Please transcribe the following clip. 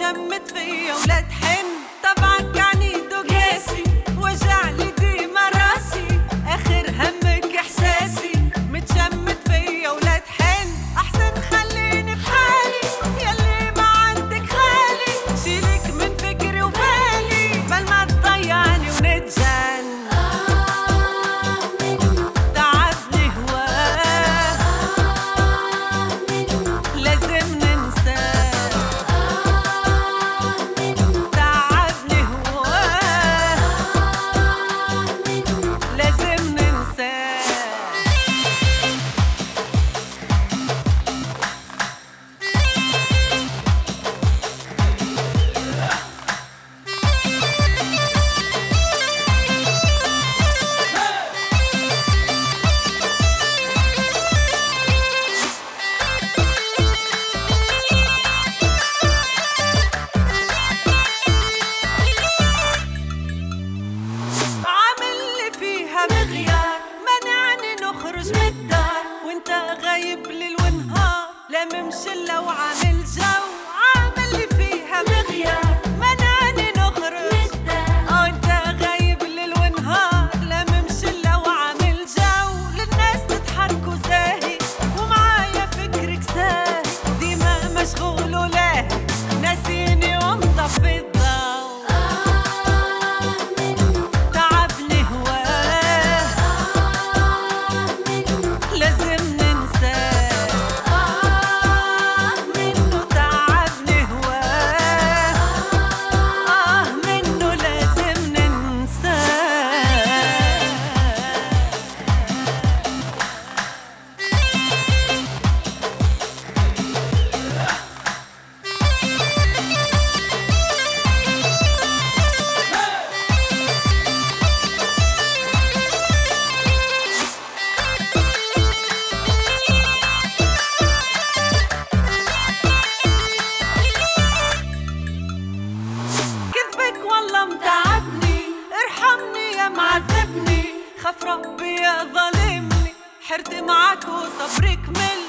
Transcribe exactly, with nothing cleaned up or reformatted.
متشمت فيا ولا تحن. طبعك عنيد وقاسي وجعلي ديما راسي، اخر همك احساسي. متشمت فيا ولا تحن، احسن خليني في حالي يلي ما عندك خالي. شيلك من فكري وبالي بل ما تضيعني ونتجن. تعبني هواه لازم ننساه. تعبني هواه لازم ننساه. عامل فيها مغيار منعني نخرج من الدار، وانت غايب ليل ونهار لا ممشلة وعامل جو. عامل فيها مغيار منعني نخرج من الدار، اه انت غايب ليل ونهار لا ممشلة وعامل جو. للناس تضحك وزاهي ومعايا فكرك ساهي، ديما مشغول ولاهي ناسيني ومطفي الضوء. تعبني هواه لازم ننساه. آه منه تعبني هواه، آه منه لازم ننساه. كذبك والله متعبني، ارحمني يا معذبني. خاف ربي يا ظالمني، حرت معاك وصبري كمل.